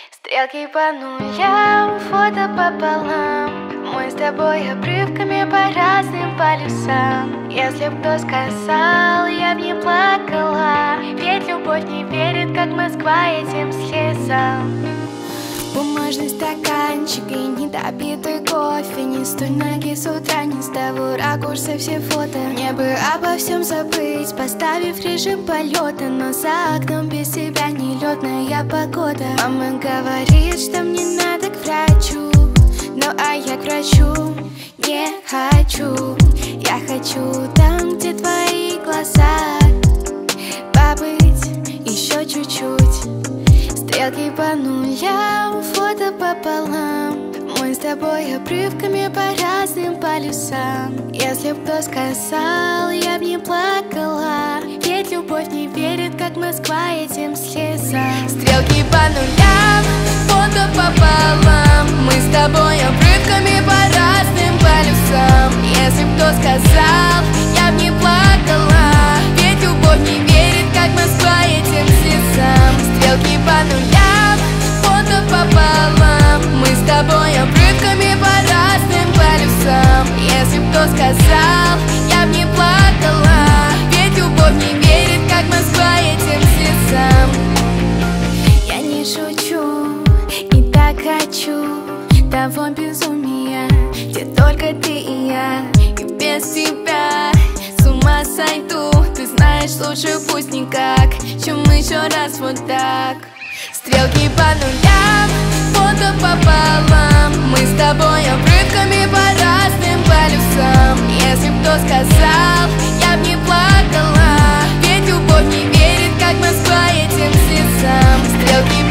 Стрелки по нулям, фото пополам. Мы с тобой обрывками по разным полюсам. Если б кто сказал, я б не плакала. Ведь любовь не верит, как Москва этим слезам. Бумажный стаканчик и недопитый кофе. Не с той ноги с утра, не с того ракурса все фото. Мне бы обо всем забыть, поставив режим полета. Но за окном без тебя нелетная погода. Мама говорит, что мне надо к врачу. Ну а я к врачу не хочу. Я хочу там, где твои глаза, побыть еще чуть-чуть. Стрелки по нулям, фото пополам. Мы с тобой обрывками по разным полюсам. Если б кто сказал, я б не плакала. Ведь любовь не верит, как Москва этим слезам. Стрелки по нулям, фото пополам. Мы с тобой обрывками по разным полюсам. Если б кто сказал, я б не плакала. Ведь любовь не верит, как Москва этим слезам. Стрелки по нулям, фото пополам. Мы с тобой обрывками по разным полюсам. Если б кто сказал, я б не плакала. Ведь любовь не верит, как Москва этим слезам. Я не шучу и так хочу того безумия, где только ты и я. И без тебя с ума сойду. Ты знаешь, лучше пусть никак, чем еще раз вот так. Стрелки по нулям, фото пополам. Мы с тобой обрывками по разным полюсам. Если б кто сказал, я б не плакала. Ведь любовь не верит, как Москва этим слезам. Стрелки